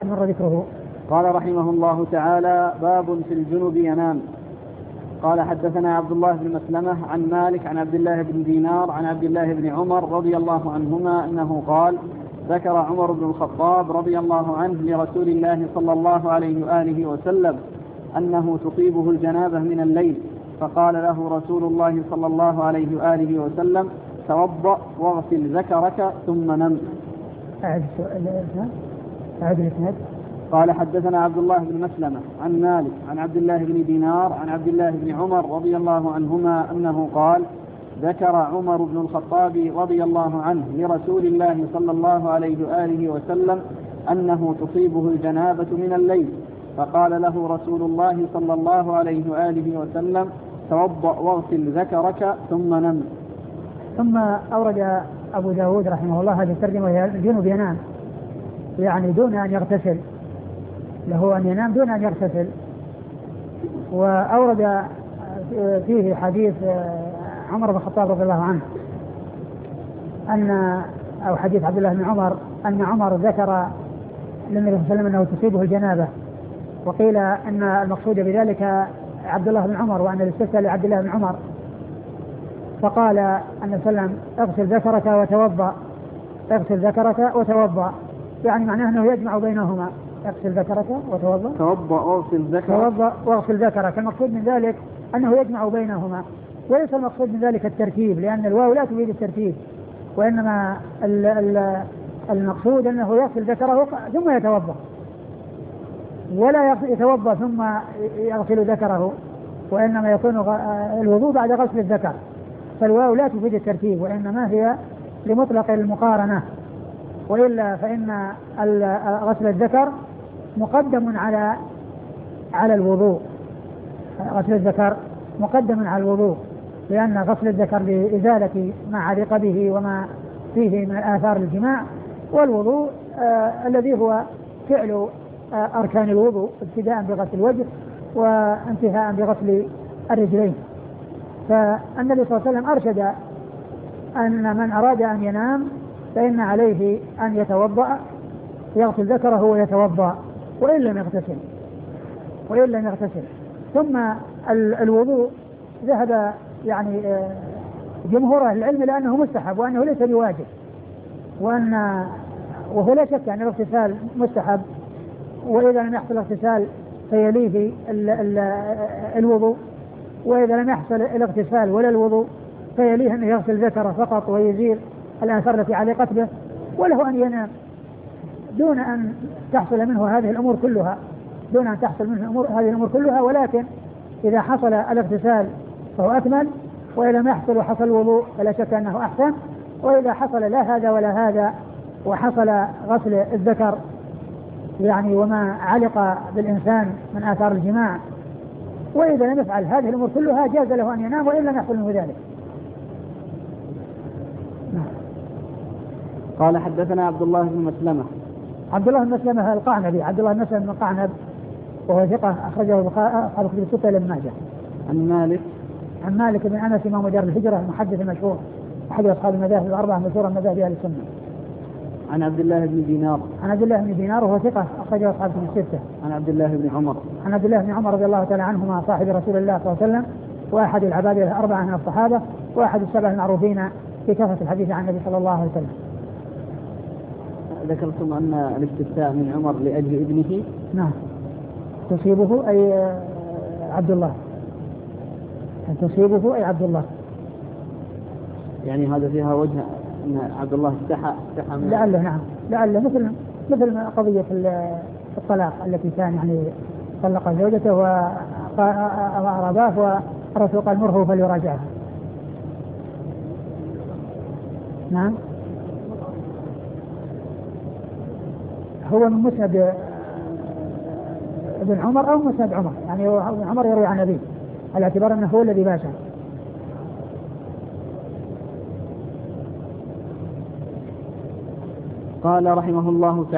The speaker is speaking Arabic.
مر ذكره. قال رحمه الله تعالى: باب في الجنب ينام. قال: حدثنا عبد الله بن مسلمة عن مالك عن عبد الله بن دينار عن عبد الله بن عمر رضي الله عنهما أنه قال: ذكر عمر بن الخطاب رضي الله عنه لرسول الله صلى الله عليه وآله وسلم أنه تصيبه الجنابة من الليل، فقال له رسول الله صلى الله عليه وآله وسلم: توضأ واغسل ذكرك ثم نم. أعد الإسناد. قال: حدثنا عبد الله بن مسلمة عن مالك عن عبد الله بن دينار عن عبد الله بن عمر رضي الله عنهما أنه قال: ذكر عمر بن الخطاب رضي الله عنه لرسول الله صلى الله عليه وآله وسلم أنه تصيبه الجنابة من الليل، فقال له رسول الله صلى الله عليه وآله وسلم: توضأ واغسل ذكرك ثم نم. ثم أورد أبو داود رحمه الله هذه الترجمة: وهي الجنب ينام، يعني دون أن يغتسل، له أن ينام دون أن يغتسل. وأورد فيه حديث عمر بن الخطاب رضي الله عنه أو حديث عبد الله بن عمر أن عمر ذكر للنبي صلى الله عليه وسلم أنه تصيبه الجنابة، وقيل أن المقصود بذلك عبد الله بن عمر، وأن الاستفتاء لعبد الله بن عمر، فقال أن وسلم: اغسل ذكرك وتوضأ، اغسل ذكرك وتوضأ، يعني معناه أنه يجمع بينهما، اغسل ذكرك وتوضأ، توضأ واغسل ذكرك، توضأ واغسل ذكرك. المقصود من ذلك أنه يجمع بينهما، وليس المقصود من ذلك الترتيب، لأن الواو لا تفيد الترتيب، وإنما المقصود أنه يغسل ذكره ثم يتوضأ، ولا يتوضأ ثم يغسل ذكره، وإنما يكون الوضوء بعد غسل الذكر، فالواو لا تفيد الترتيب، وإنما هي لمطلق المقارنة، وإلا فإن غسل الذكر مقدم على الوضوء، غسل الذكر مقدم على الوضوء، لأن غسل الذكر لإزالة ما علق به وما فيه من آثار الجماع، والوضوء الذي هو فعل أركان الوضوء، ابتداء بغسل الوجه وانتهاء بغسل الرجلين. فالنبي صلى الله عليه وسلم أرشد أن من أراد أن ينام فإن عليه أن يتوضأ، يغسل ذكره ويتوضأ، وإن لم يغتسل. ثم الوضوء ذهب يعني جمهور أهل العلم لأنه مستحب، وأنه ليس بواجب، وهو لا شك أن الاغتسال مستحب، وإذا لم يحصل الاغتسال فيليه الوضوء، وإذا لم يحصل الاغتسال ولا الوضوء فيليه أن يغسل ذكره فقط ويزيل الآثار التي علقت به، وله أن ينام دون أن تحصل منه هذه الأمور كلها، ولكن إذا حصل الاغتسال فهو أكمل، وإذا لم يحصل وحصل الوضوء فلا شك أنه أحسن، وإذا حصل لا هذا ولا هذا وحصل غسل الذكر يعني وما علق بالإنسان من آثار الجماع، وإذا لم يفعل هذه الأمور كلها جاز له أن ينام وإن لم يحصل منه ذلك. قال: حدثنا عبد الله بن مسلمة. عبد الله بن مسلمة القعنبي، عبد الله بن مسلمة بن القعنب، وهو ثقة أخرجه أصحاب الكتب الستة لابن ماجه. عن مالك بن أنس إمام دار الهجرة، المحدث المشهور، أحد أصحاب المذاهب الأربعة مشهورا مذاهب أهل السنة. عن عبد الله بن دينار وهو ثقة أخرجه أصحاب الكتب الستة. عن عبد الله بن عمر رضي الله تعالى عنهما، صاحب رسول الله صلى الله عليه وسلم، وأحد العباد الأربعة من الصحابة، وأحد السبع المعروفين في كثرة الحديث عن النبي صلى الله عليه وسلم. ذكرتم أن الاستفتاء من عمر لأجل ابنه. نعم. تصيبه أي عبد الله، تصيبه أي عبد الله، يعني هذا فيها وجه أن عبد الله استحى لعله. نعم، لعله مثل قضية الطلاق التي كان يعني طلق زوجته وأرضاه، والرسول قال: مره فليراجعها. نعم. هو من مسند ابن عمر أو مسند عمر، يعني ابن عمر يروي عن أبيه على اعتبار أنه هو الذي باشر. قال رحمه الله تعالى: